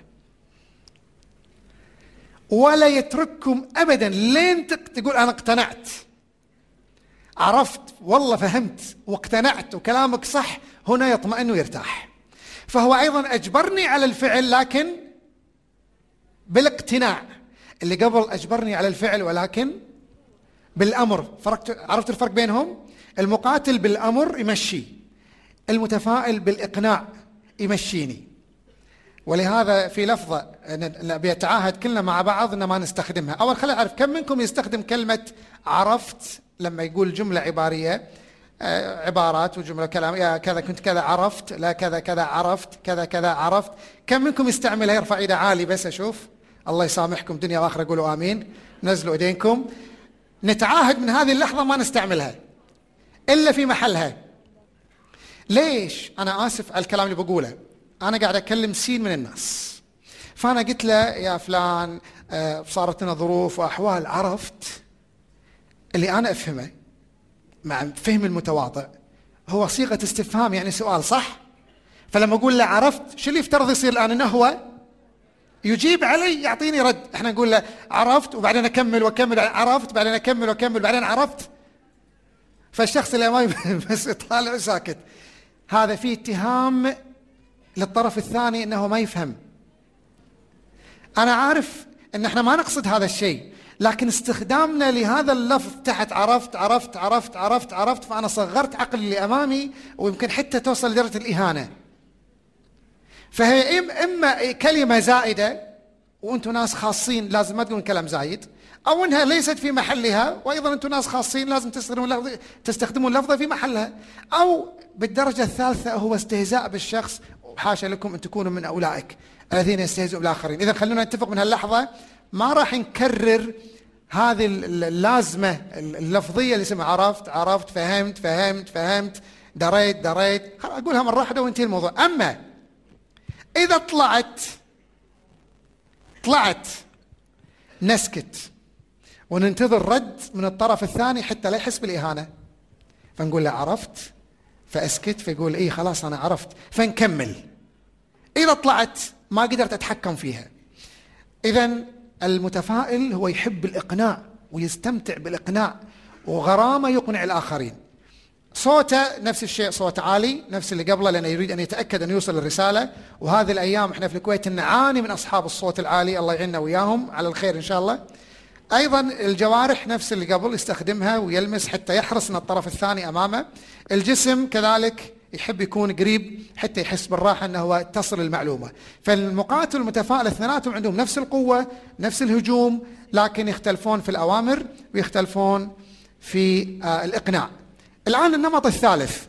ولا يترككم أبدا لين تقول أنا اقتنعت، عرفت، والله فهمت واقتنعت وكلامك صح، هنا يطمئن ويرتاح. فهو أيضا أجبرني على الفعل لكن بالاقتناع، اللي قبل أجبرني على الفعل ولكن بالأمر. عرفت الفرق بينهم؟ المقاتل بالأمر يمشي، المتفائل بالإقناع يمشيني. ولهذا في لفظة بيتعاهد كلنا مع بعض أن ما نستخدمها. أول خلينا أعرف كم منكم يستخدم كلمة عرفت لما يقول جملة عبارية، عبارات وجملة كلام، يا كذا كنت كذا عرفت، لا كذا كذا عرفت، كذا كذا عرفت. كم منكم يستعملها؟ يرفع ايده عالي بس أشوف. الله يسامحكم دنيا وآخرة، قولوا آمين. نزلوا ايدينكم. نتعاهد من هذه اللحظة ما نستعملها إلا في محلها. ليش؟ أنا آسف على الكلام اللي بقوله، أنا قاعد أكلم سين من الناس، فأنا قلت له يا فلان صارت لنا ظروف وأحوال، عرفت؟ اللي أنا أفهمه مع فهم المتواضع هو صيغة استفهام، يعني سؤال، صح؟ فلما أقول له عرفت، شو اللي يفترض يصير الآن؟ إنه هو يجيب علي، يعطيني رد. إحنا نقول له عرفت وبعدين أكمل وأكمل، عرفت بعدين أكمل وأكمل بعدين عرفت. فالشخص اللي أمامي بس يطالع ساكت، هذا فيه اتهام للطرف الثاني إنه ما يفهم. أنا عارف إن إحنا ما نقصد هذا الشيء، لكن استخدامنا لهذا اللفظ تحت عرفت عرفت عرفت عرفت عرفت، فأنا صغرت عقل اللي أمامي ويمكن حتى توصل لدرجة الإهانة. فهي إما كلمة زائدة وأنتم ناس خاصين لازم ما تقولون كلام زايد، أو أنها ليست في محلها وأيضا أنتم ناس خاصين لازم تستخدمون اللفظة في محلها، أو بالدرجة الثالثة هو استهزاء بالشخص، وحاشا لكم أن تكونوا من أولئك الذين يستهزئوا بالآخرين. إذا خلونا نتفق من هاللحظة ما راح نكرر هذه اللازمة اللفظية اللي اسمها عرفت عرفت، فهمت فهمت فهمت، دريت دريت، أقولها مرة واحدة وانتهي الموضوع. أما إذا طلعت نسكت وننتظر رد من الطرف الثاني حتى لا يحس بالإهانة، فنقول له عرفت، فأسكت، فيقول إيه خلاص أنا عرفت، فنكمل. إذا طلعت ما قدرت أتحكم فيها. إذن المتفائل هو يحب الإقناع ويستمتع بالإقناع، وغرامة يقنع الآخرين. صوته نفس الشيء، صوت عالي نفس اللي قبله، لأنه يريد أن يتأكد أن يوصل الرسالة. وهذه الأيام إحنا في الكويت نعاني من أصحاب الصوت العالي، الله يعيننا وياهم على الخير إن شاء الله. أيضا الجوارح نفس اللي قبل يستخدمها ويلمس حتى يحرص أن الطرف الثاني أمامه. الجسم كذلك يحب يكون قريب حتى يحس بالراحة أنه تصل المعلومة. فالمقاتل والمتفائل اثنيناتهم عندهم نفس القوة نفس الهجوم، لكن يختلفون في الأوامر ويختلفون في الإقناع. الآن النمط الثالث.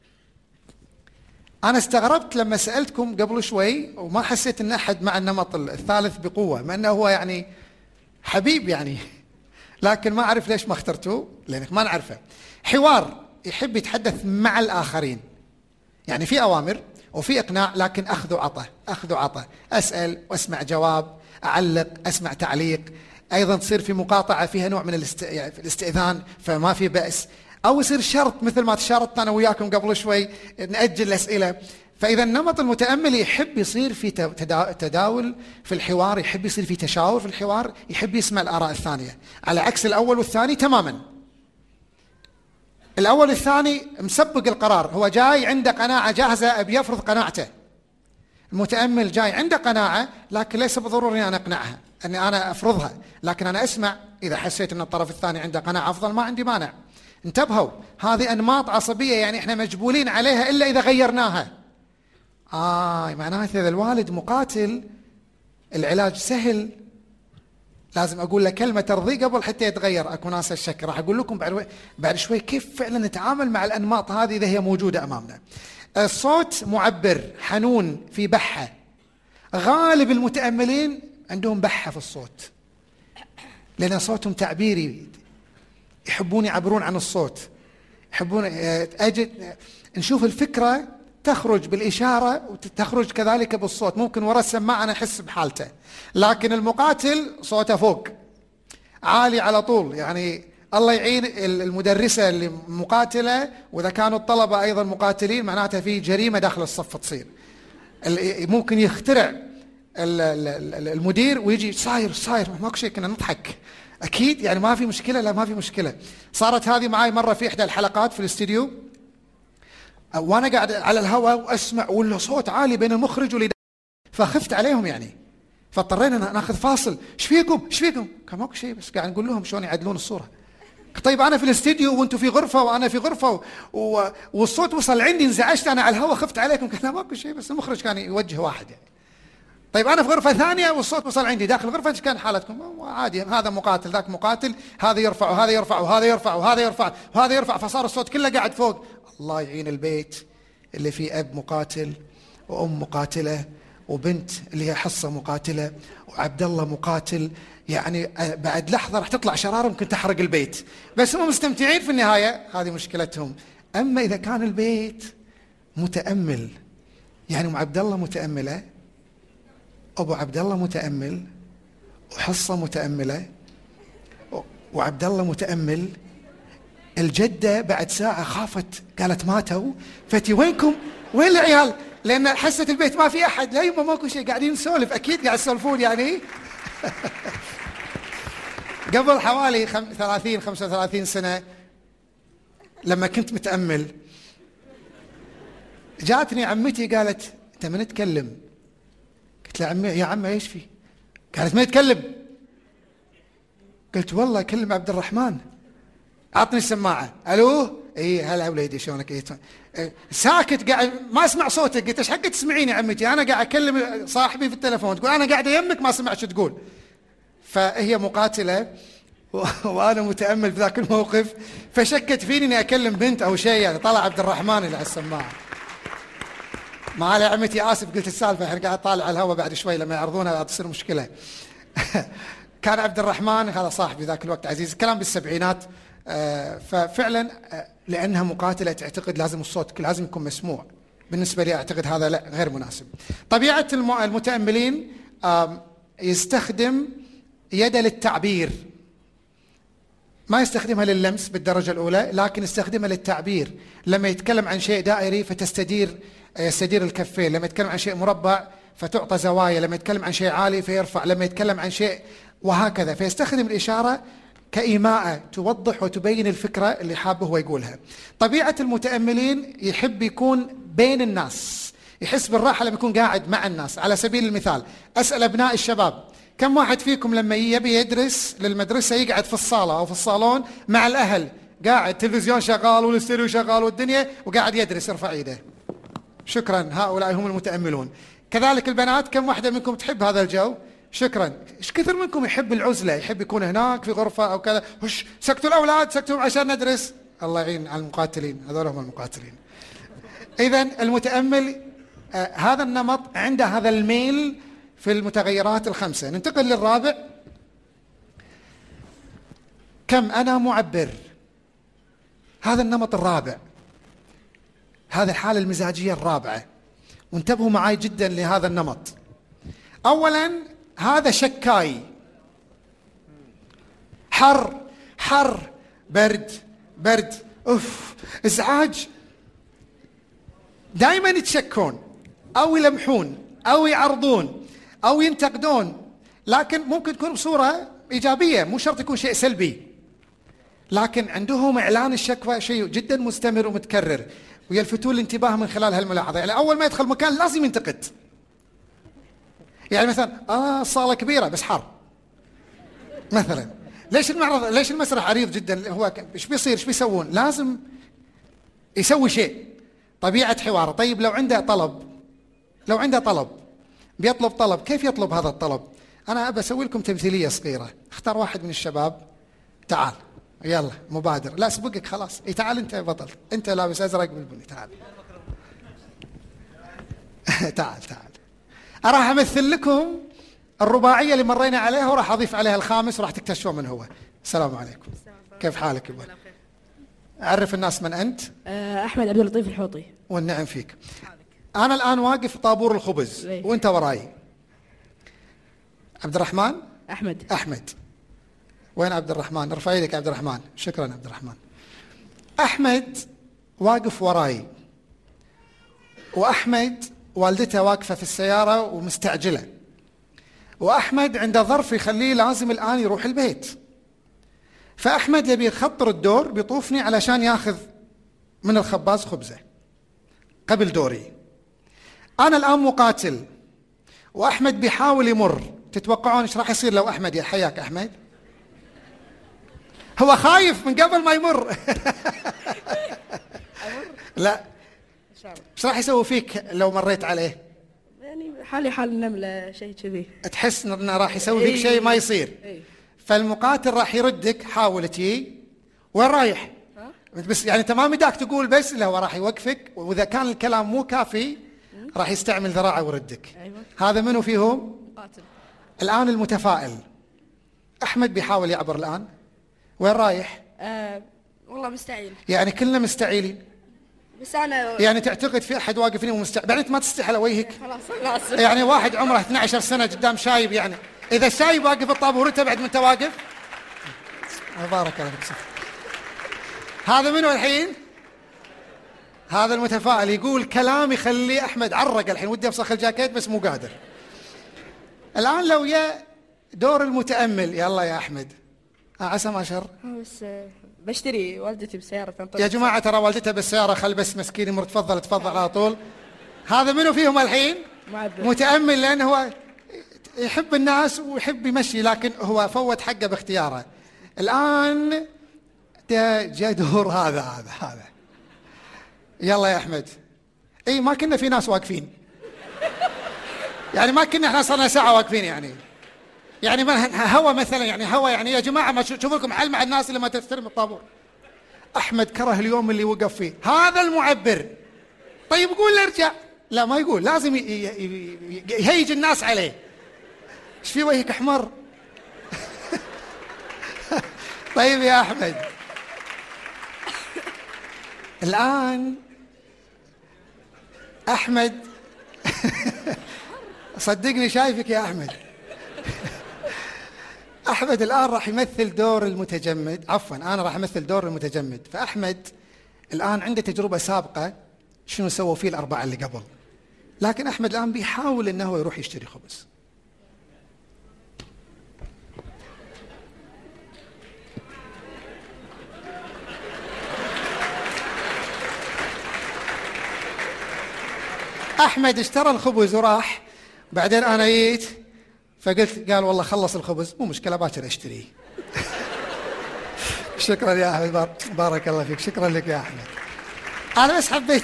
أنا استغربت لما سألتكم قبل شوي وما حسيت أن أحد مع النمط الثالث بقوة، مع أنه هو يعني حبيب يعني، لكن ما أعرف ليش ما اخترتوه، لأنك ما نعرفه. حوار، يحب يتحدث مع الآخرين، يعني في أوامر وفي إقناع، لكن أخذ وعطى أخذ وعطى، أسأل وأسمع جواب، أعلق أسمع تعليق. أيضا تصير في مقاطعة فيها نوع من الاستئذان، فما في بأس، أو يصير شرط مثل ما تشارطت أنا وياكم قبل شوي نأجل الأسئلة. فإذا النمط المتأمل يحب يصير في تداول في الحوار، يحب يصير في تشاور في الحوار، يحب يسمع الآراء الثانية، على عكس الأول والثاني تماما. الأول والثاني مسبق القرار، هو جاي عنده قناعة جاهزة أبي يفرض قناعته. المتأمل جاي عنده قناعة، لكن ليس بالضروري أن أقنعها أني أنا أفرضها، لكن أنا أسمع. إذا حسيت أن الطرف الثاني عنده قناعة أفضل ما عندي مانع. انتبهوا، هذه أنماط عصبية يعني إحنا مجبولين عليها إلا إذا غيرناها. معناته إذا الوالد مقاتل العلاج سهل، لازم أقول له كلمة ترضيه قبل حتى يتغير. أكو ناس الشك، راح أقول لكم بعد شوي كيف فعلا نتعامل مع الأنماط هذه إذا هي موجودة أمامنا. الصوت معبر حنون، في بحة. غالب المتأملين عندهم بحة في الصوت، لأن صوتهم تعبيري، يحبون يعبرون عن الصوت، يحبون نشوف الفكرة تخرج بالإشارة وتخرج كذلك بالصوت. ممكن وراء السماعة أنا أحس بحالته، لكن المقاتل صوته فوق عالي على طول. يعني الله يعين المدرسة اللي مقاتلة، وإذا كانوا الطلبة أيضا مقاتلين معناتها في جريمة داخل الصف تصير. ممكن يخترع المدير ويجي صاير ماكو شيء، كنا نضحك أكيد يعني ما في مشكلة. لا ما في مشكلة. صارت هذه معي مرة في إحدى الحلقات في الاستديو، وانا قاعد على الهواء واسمع ولا صوت عالي بين المخرج واللي، فخفت عليهم يعني، فاضطرينا ناخذ فاصل. ايش فيكم كان ماكو شيء، بس قاعد نقول لهم شلون يعدلون الصوره. طيب انا في الاستديو وانتم في غرفه وانا في غرفه والصوت وصل عندي، انزعجت انا على الهواء، خفت عليكم. كان ماكو شيء، بس المخرج كان يوجه واحد يعني. طيب انا في غرفه ثانيه والصوت وصل عندي داخل الغرفه، ايش كان حالتكم؟ عادي، هذا مقاتل ذاك مقاتل، هذا يرفع وهذا يرفع وهذا يرفع وهذا يرفع وهذا يرفع، فصار الصوت كله قاعد فوق. الله يعين البيت اللي فيه أب مقاتل وأم مقاتلة وبنت اللي هي حصة مقاتلة وعبد الله مقاتل. يعني بعد لحظة راح تطلع شرارة ممكن تحرق البيت، بس هم مستمتعين في النهاية، هذه مشكلتهم. أما إذا كان البيت متأمل، يعني أم عبد الله متأملة، أبو عبد الله متأمل، وحصة متأملة، وعبد الله متأمل. الجدة بعد ساعة خافت، قالت ماتوا، فتي وينكم؟ وين العيال؟ لأن حست البيت ما في أحد. لا يما ماكو شيء، قاعدين نسولف، أكيد قاعد يسولفون يعني. قبل حوالي 35 سنة لما كنت متأمل، جاتني عمتي قالت أنت من تكلم؟ قلت لها عمي يا عمي إيش في؟ قالت من يتكلم؟ قلت والله أكلم عبد الرحمن. عطني السماعة. الو، اي هلا وليدي شلونك؟ إيه ساكت قاعد ما اسمع صوتك. قلت ايش حق تسمعيني يا عمتي؟ انا قاعد اكلم صاحبي في التلفون، تقول انا قاعد يمك ما سمعت شو تقول. فهي مقاتلة وانا متأمل في ذاك الموقف، فشكت فيني اني اكلم بنت او شيء يعني. طلع عبد الرحمن اللي على السماعة. ما علي عمتي اسف، قلت السالفة احنا قاعد طالع على الهواء، بعد شوي لما يعرضونها تصير مشكلة. كان عبد الرحمن هذا صاحبي ذاك الوقت عزيز، الكلام بالسبعينات. ففعلا لأنها مقاتلة تعتقد لازم الصوت لازم يكون مسموع. بالنسبة لي أعتقد هذا لا، غير مناسب. طبيعة المتأملين يستخدم يده للتعبير. ما يستخدمها لللمس بالدرجة الأولى، لكن يستخدمها للتعبير. لما يتكلم عن شيء دائري فتستدير الكفين، لما يتكلم عن شيء مربع فتعطى زوايا، لما يتكلم عن شيء عالي فيرفع، لما يتكلم عن شيء وهكذا. فيستخدم الإشارة كإيماءة توضح وتبين الفكرة اللي حابه هو يقولها. طبيعة المتأملين يحب يكون بين الناس، يحس بالراحة لما يكون قاعد مع الناس. على سبيل المثال أسأل أبناء الشباب: كم واحد فيكم لما يبي يدرس للمدرسة يقعد في الصالة أو في الصالون مع الأهل، قاعد تلفزيون شغال والاستوديو شغال والدنيا وقاعد يدرس؟ ارفع ايده. شكرا، هؤلاء هم المتأملون. كذلك البنات، كم واحدة منكم تحب هذا الجو؟ شكرا. ايش كثر منكم يحب العزلة، يحب يكون هناك في غرفة أو كذا؟ هش سكتوا الأولاد، سكتوا عشان ندرس. الله يعين على المقاتلين، هذول هم المقاتلين. إذن المتأمل هذا النمط عنده هذا الميل في المتغيرات الخمسة. ننتقل للرابع: كم أنا معبر. هذا النمط الرابع، هذا الحالة المزاجية الرابعة، وانتبهوا معي جدا لهذا النمط. أولا هذا شكاي، حر حر، برد برد، أوف، إزعاج. دائما يتشكون أو يلمحون أو يعرضون أو ينتقدون، لكن ممكن تكون بصورة إيجابية، مو شرط يكون شيء سلبي، لكن عندهم إعلان الشكوى شيء جدا مستمر ومتكرر، ويلفتون الانتباه من خلال هالملاحظة. يعني أول ما يدخل مكان لازم ينتقد. يعني مثلا الصالة كبيرة بس حر مثلا، ليش المعرض، ليش المسرح عريض جدا، هو ايش بيصير، ايش بيسوون؟ لازم يسوي شيء. طبيعة حواره. طيب لو عنده طلب بيطلب طلب، كيف يطلب هذا الطلب؟ أنا أبى أسوي لكم تمثيلية صغيرة. اختار واحد من الشباب، تعال يلا مبادر، لا سبقك خلاص، تعال أنت بطل، أنت لابس أزرق بالبني، تعال تعال أراح أمثل لكم الرباعية اللي مرينا عليها، وراح أضيف عليها الخامس وراح تكتشفون من هو. السلام عليكم، كيف حالك يبا؟ أعرف الناس من أنت؟ أحمد عبد اللطيف الحوطي. والنعم فيك. أنا الآن واقف في طابور الخبز وأنت وراي. عبد الرحمن؟ أحمد. وين عبد الرحمن؟ ارفع يدك يا عبد الرحمن. شكرا عبد الرحمن. أحمد واقف وراي، وأحمد والدته واقفة في السيارة ومستعجلة، وأحمد عنده ظرف يخليه لازم الآن يروح البيت. فأحمد يبي يخطر الدور، بيطوفني علشان ياخذ من الخباز خبزة قبل دوري. أنا الآن مقاتل وأحمد بيحاول يمر. تتوقعون ايش راح يصير لو أحمد، يا حياك أحمد، هو خايف من قبل ما يمر لا، ايش راح يسوي فيك لو مريت عليه؟ يعني حالي حال النملة، شيء كذي. تحس انه راح يسوي فيك شيء ما يصير. فالمقاتل راح يردك: حاول تجي، وين رايح؟ بس يعني انت ما مداك تقول بس، لا هو راح يوقفك، واذا كان الكلام مو كافي راح يستعمل ذراعه ويردك. هذا منو فيهم؟ مقاتل. الان المتفائل احمد بيحاول يعبر الان. وين رايح؟ والله مستعيل. يعني كلنا مستعيلين، بس انا يعني تعتقد في احد واقف هنا ومستعيل؟ يعني انت ما تستحي على وجهك؟ خلاص يعني واحد عمره 12 سنه قدام شايب، يعني اذا الشايب واقف الطابور انت بعد ما انت واقف؟ بارك الله فيك. هذا منو الحين؟ هذا المتفائل يقول كلام يخلي احمد عرق الحين، ودي افسخ الجاكيت بس مو قادر. الان لو يا دور المتامل، يلا يا احمد. عسى ما شر. بس بشتري والدتي بالسيارة. يا جماعة ترى والدتها بالسيارة، خل بس مسكين يمر. تفضل على طول. هذا منو فيهم الحين؟ متأمل، لأنه هو يحب الناس ويحب يمشي، لكن هو فوت حقه باختياره. الآن جاء دور هذا يلا يا أحمد. اي ما كنا في ناس واقفين، يعني ما كنا احنا صرنا ساعة واقفين، يعني ما هوا مثلا، يعني هوا، يعني يا جماعة ما تشوف لكم حل مع الناس اللي ما تستلم الطابور. أحمد كره اليوم اللي وقف فيه. هذا المعبر. طيب قول له ارجع، لا ما يقول، لازم يهيج الناس عليه. ايش في وجهك احمر؟ طيب يا أحمد، الآن أحمد صدقني شايفك يا أحمد. أحمد الآن راح يمثل دور المتجمد، عفوا أنا راح أمثل دور المتجمد. فأحمد الآن عنده تجربة سابقة شنو سووا فيه الأربعة اللي قبل، لكن أحمد الآن بيحاول أنه يروح يشتري خبز. أحمد اشترى الخبز وراح، بعدين أنا جيت فقلت قال والله خلص الخبز، مو مشكلة باكر أشتريه. شكرا يا أحمد، بارك الله فيك، شكرا لك يا أحمد. أنا بس حبيت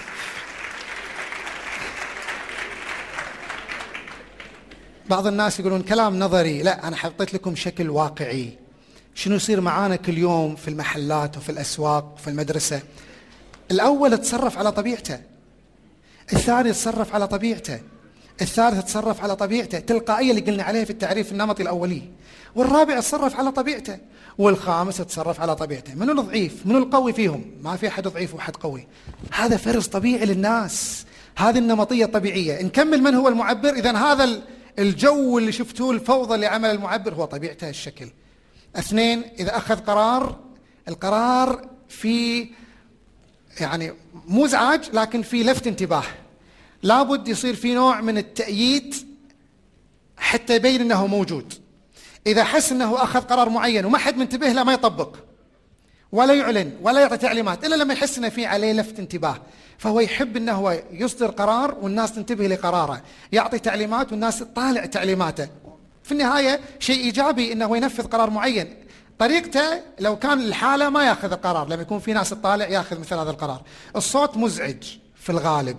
بعض الناس يقولون كلام نظري، لا أنا حطيت لكم شكل واقعي. شنو يصير معانا كل يوم في المحلات وفي الأسواق وفي المدرسة؟ الأول تصرف على طبيعته، الثاني تصرف على طبيعته، الثالث تصرف على طبيعته تلقائية اللي قلنا عليه في التعريف النمطي الأولي، والرابع تصرف على طبيعته، والخامس تصرف على طبيعته. منو الضعيف منو القوي فيهم؟ ما في أحد ضعيف وأحد قوي، هذا فرز طبيعي للناس، هذه النمطية الطبيعية. نكمل من هو المعبر. إذن هذا الجو اللي شفتوه الفوضى اللي عمل المعبر هو طبيعته الشكل. اثنين، إذا أخذ قرار، القرار في يعني مو ازعاج لكن في لفت انتباه، لابد يصير في نوع من التأييد حتى يبين أنه موجود. إذا حس أنه أخذ قرار معين وما حد منتبه له ما يطبق ولا يعلن ولا يعطي تعليمات إلا لما يحس أنه في عليه لفت انتباه، فهو يحب أنه هو يصدر قرار والناس تنتبه لقراره، يعطي تعليمات والناس تطالع تعليماته. في النهاية شيء إيجابي أنه ينفذ قرار معين. طريقته لو كان الحالة ما يأخذ القرار، لما يكون في ناس تطالع يأخذ مثل هذا القرار. الصوت مزعج في الغالب،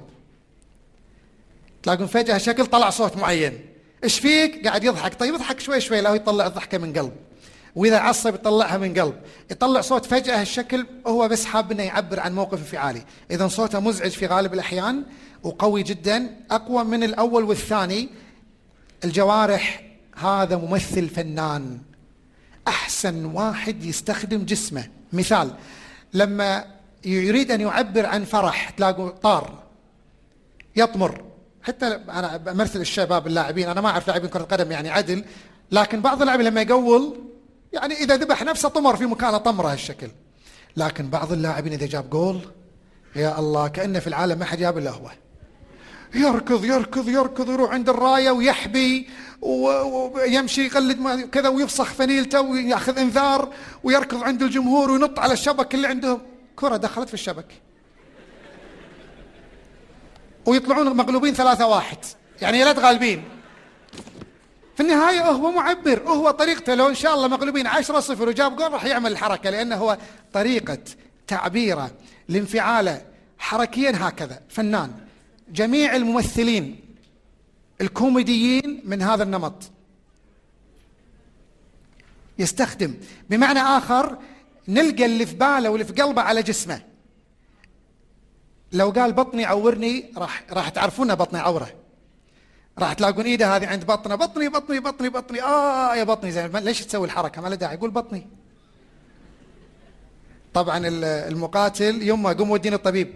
تلاقون فجأة شكل طلع صوت معين، ايش فيك؟ قاعد يضحك، طيب يضحك شوي شوي لا يطلع الضحكة من قلب، وإذا عصب يطلعها من قلب، يطلع صوت فجأة الشكل هو بس حاب انه يعبر عن موقف انفعالي. إذا صوته مزعج في غالب الأحيان وقوي جدا، أقوى من الأول والثاني. الجوارح، هذا ممثل فنان، أحسن واحد يستخدم جسمه. مثال، لما يريد أن يعبر عن فرح تلاقوا طار يطمر. حتى أنا بمثل الشباب اللاعبين، أنا ما أعرف لاعبين كرة القدم يعني عدل، لكن بعض اللاعبين لما يقول يعني إذا ذبح نفسه طمر في مكانه طمره هالشكل. لكن بعض اللاعبين إذا جاب جول يا الله كأنه في العالم ما حد جاب إلا هو، يركض يركض يركض، يروح عند الراية ويحبي ويمشي يقلد كذا ويفسخ فنيلته ويأخذ انذار ويركض عند الجمهور وينط على الشبك اللي عندهم. كرة دخلت في الشبك ويطلعون مغلوبين 3-1، يعني يا ليت غالبين. في النهاية هو معبر، هو طريقته لو إن شاء الله مغلوبين 10-0 وجاب جول راح يعمل الحركة، لأنه هو طريقة تعبيره لانفعاله حركيا هكذا. فنان. جميع الممثلين الكوميديين من هذا النمط يستخدم، بمعنى آخر نلقى اللي في باله واللي في قلبه على جسمه. لو قال بطني عورني راح تعرفونه بطني عوره، راح تلاقون ايده هذه عند بطنه، بطني بطني بطني بطني، يا بطني زين، ليش تسوي الحركه؟ ما له داعي، يقول بطني. طبعا المقاتل يما قوم وديني الطبيب،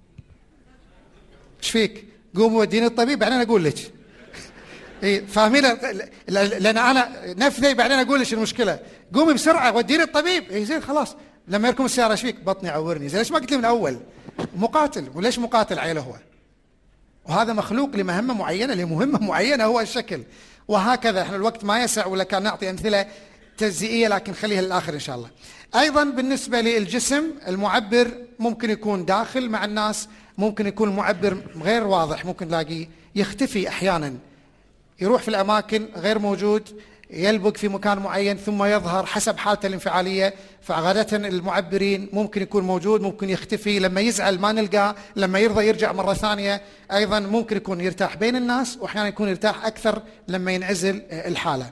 ايش فيك؟ قوم وديني الطبيب بعدين اقول لك. اي فاهمين؟ لان انا نفذي بعدين اقول لك المشكله، قومي بسرعه وديني الطبيب. اي زين خلاص. لما يركب السياره ايش فيك؟ بطني عورني. زين ليش ما قلت لي من الاول؟ مقاتل، وليش مقاتل عيله هو؟ وهذا مخلوق لمهمه معينه لمهمه معينه هو الشكل. وهكذا احنا الوقت ما يسع ولا كان نعطي امثله تجزئيه، لكن خليها للاخر ان شاء الله. ايضا بالنسبه للجسم، المعبر ممكن يكون داخل مع الناس، ممكن يكون المعبر غير واضح، ممكن تلاقيه يختفي احيانا، يروح في الاماكن غير موجود، يلبق في مكان معين ثم يظهر حسب حالته الانفعاليه. فعادة المعبرين ممكن يكون موجود، ممكن يختفي، لما يزعل ما نلقاه، لما يرضى يرجع مرة ثانية. أيضا ممكن يكون يرتاح بين الناس، وأحيانا يكون يرتاح أكثر لما ينعزل الحالة.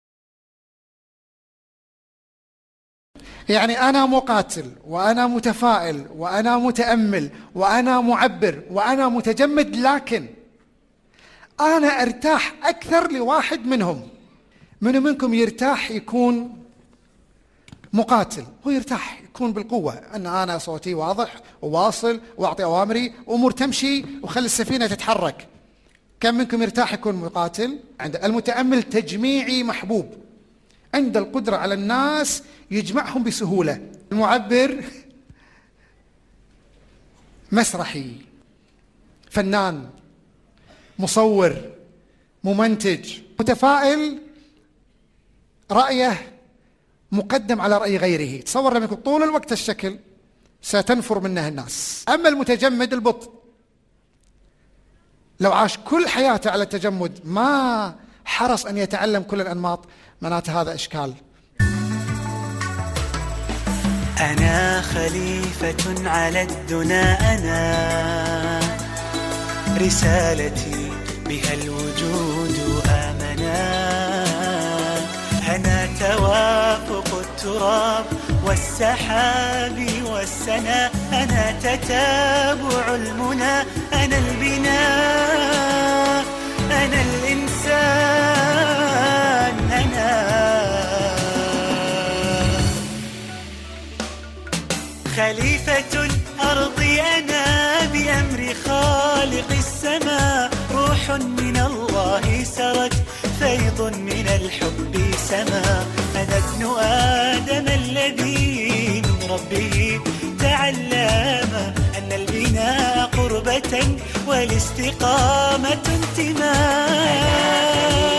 يعني أنا مقاتل وأنا متفائل وأنا متأمل وأنا معبر وأنا متجمد، لكن أنا أرتاح أكثر لواحد منهم. من منكم يرتاح يكون مقاتل؟ هو يرتاح يكون بالقوة، أن أنا صوتي واضح وواصل وأعطي أوامري وأمور تمشي وخلي السفينة تتحرك. كم منكم يرتاح يكون مقاتل؟ عند المتأمل تجميعي محبوب، عنده القدرة على الناس يجمعهم بسهولة. المعبر مسرحي، فنان، مصور، ممنتج، متفائل، رأيه مقدم على رأي غيره. تصور لما يكون طول الوقت الشكل ستنفر منه الناس. أما المتجمد البطء، لو عاش كل حياته على التجمد ما حرص أن يتعلم كل الأنماط، معناته هذا إشكال. أنا خليفة على الدنا، أنا رسالتي بها الوجود آمنا، أنا توافق التراب والسحاب والسنا، أنا تتابع المنى، أنا البناء، أنا الإنسان، أنا خليفة الأرض، أنا بأمر خالق السماء، روح من الله سرت، فيض من الحب سما، أنا ابن آدم الذي من ربه تعلم أن البناء قربة والاستقامة انتماء.